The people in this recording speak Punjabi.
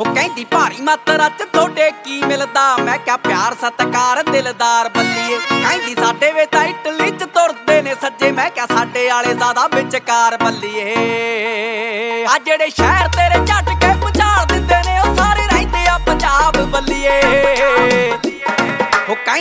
ਉਹ ਕਹਿੰਦੀ ਭਾਰੀ ਮਾਤਰਾ ਚ ਤੁਹਾਡੇ ਕੀ ਮਿਲਦਾ। ਮੈਂ ਕਿਹਾ ਪਿਆਰ ਸਤਿਕਾਰ ਦਿਲਦਾਰ ਬੱਲੀਏ। ਕਹਿੰਦੀ ਸਾਡੇ ਵੇ ਤਾਂ ਇਟਲੀ ਚ ਤੁਰਦੇ ਨੇ ਸੱਜੇ। ਮੈਂ ਕਿਹਾ ਸਾਡੇ ਆਲੇ ਜ਼ਿਆਦਾ ਵਿਚਕਾਰ ਬੱਲੀਏ। ਆ ਜਿਹੜੇ ਸ਼ਹਿਰ ਤੇਰੇ ਝੱਟ ਕੇ ਭੁਚਾਲ ਦਿੰਦੇ ਨੇ ਉਹ ਸਾਰੇ ਰਹਿੰਦੇ ਆ ਪੰਜਾਬ ਬੱਲੀਏ। ਉਹ